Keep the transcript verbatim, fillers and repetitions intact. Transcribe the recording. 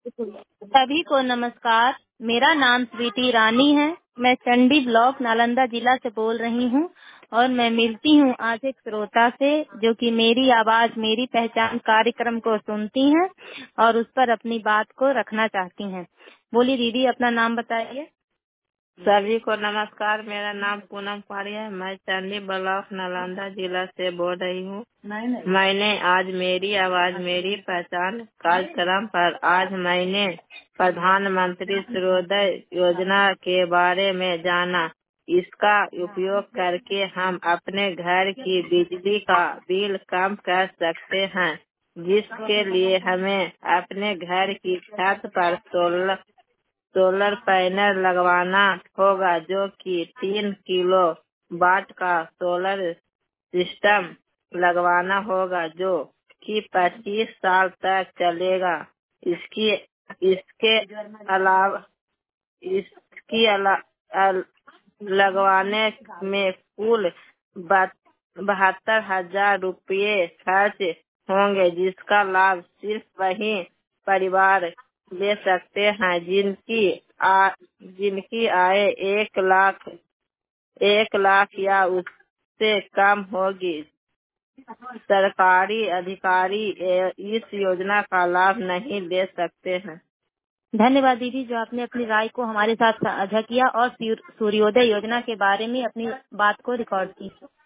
सभी को नमस्कार। मेरा नाम स्वीटी रानी है। मैं चंडी ब्लॉक नालंदा जिला से बोल रही हूँ और मैं मिलती हूँ आज एक श्रोता से जो कि मेरी आवाज मेरी पहचान कार्यक्रम को सुनती हैं और उस पर अपनी बात को रखना चाहती हैं। बोलिए दीदी, अपना नाम बताइए। सभी को नमस्कार। मेरा नाम पूनम कुमारी है। मैं चंडी ब्लॉक नालंदा जिला से बोल रही हूँ। मैंने आज मेरी आवाज मेरी पहचान कार्यक्रम पर आज मैंने प्रधानमंत्री सूर्योदय योजना के बारे में जाना। इसका उपयोग करके हम अपने घर की बिजली का बिल कम कर सकते हैं, जिसके लिए हमें अपने घर की छत पर सोलर सोलर पैनल लगवाना होगा, जो कि तीन किलो वाट का सोलर सिस्टम लगवाना होगा, जो कि पच्चीस साल तक चलेगा। इसकी इसके अलावा इसकी अला, अल, लगवाने में कुल बहत्तर हजार रुपये खर्च होंगे, जिसका लाभ सिर्फ वही परिवार ले सकते हैं जिनकी आ, जिनकी आय एक लाख एक लाख या उससे कम होगी। सरकारी अधिकारी इस योजना का लाभ नहीं ले सकते हैं। धन्यवाद दीदी, जो आपने अपनी राय को हमारे साथ साझा किया और सूर्योदय योजना के बारे में अपनी बात को रिकॉर्ड की।